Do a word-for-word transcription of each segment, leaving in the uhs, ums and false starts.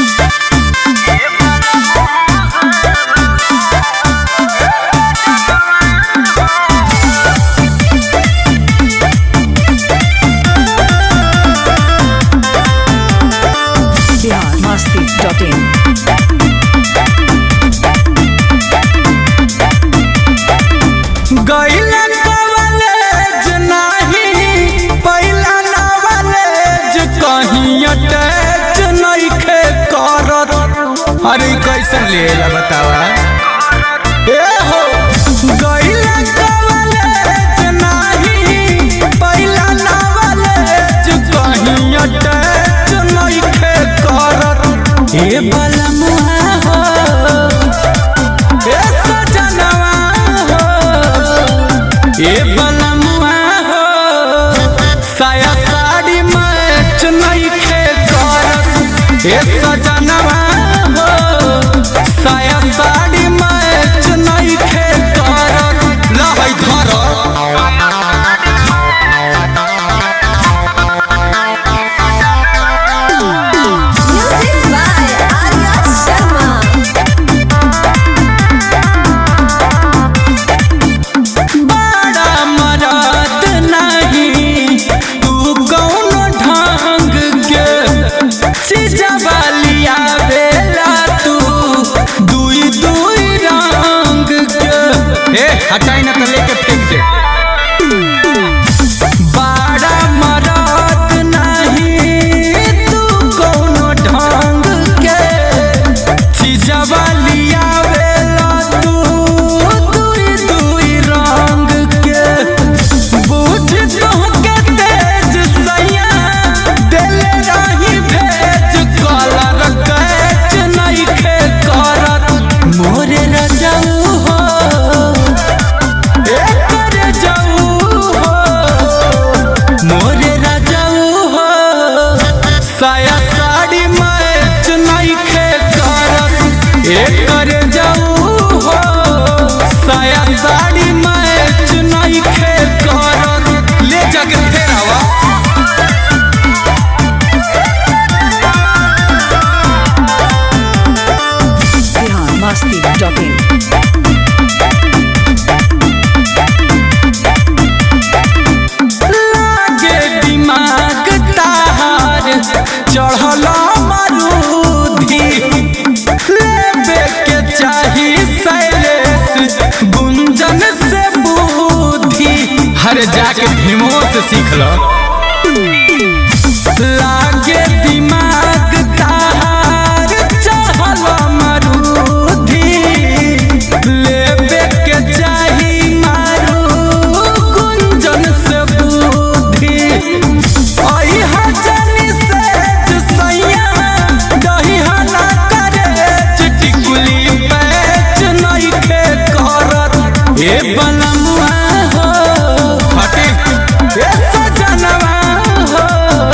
अरे कैसन लेला बतावा ए हो गइला कॉलेज नाही पहिला नॉलेज कहीं अटैच नहीं खे करत ए बलमुआ हो ए सजनवा हो ए बलमुआ हो साया साड़ी मैच नहीं खे करत ए सजनवा साया साड़ी मैच नहीं खे करत लहई धर म्यूजिक बाय आर्या शर्मा। बड़ा मरद नहीं तू कौनो ढंग के चीजवा लिया ए हटाई ना तो लेके फेंक दे बड़ा मरद नहीं तू कौनो ढंग के चीजवा लिया वेला तू दुई दुई रंग के बुझ तो के तेज सैया दिल रही भेज कलर कैच नहीं खे करत मोरे रजाऊ साया साड़ी मैच नहीं खे करत एक करे जाऊ हो साया साड़ी मैच नहीं खे करत ले जाके फेर आवा बिहार मस्ती डॉट इन चढ़ल मरूधी लेबे के चाही शैलेश गुंजन से बुद्धि हर जाके भीमो से सीख लो लागे दिमाग तार चढ़ल मरूधी लेबे के चाही मारू गुंजन से बुद्धि आई हजार ए बलमुआ हो हटे ए सजनवा हो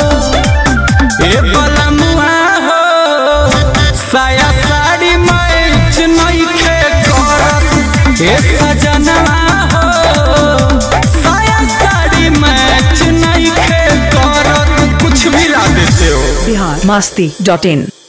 ए बलमुआ हो साया साड़ी मैच नहीं खे करत ए सजनवा हो साया साड़ी मैच नहीं खे करत कुछ भी ला देते हो बिहार मस्ती डॉट इन।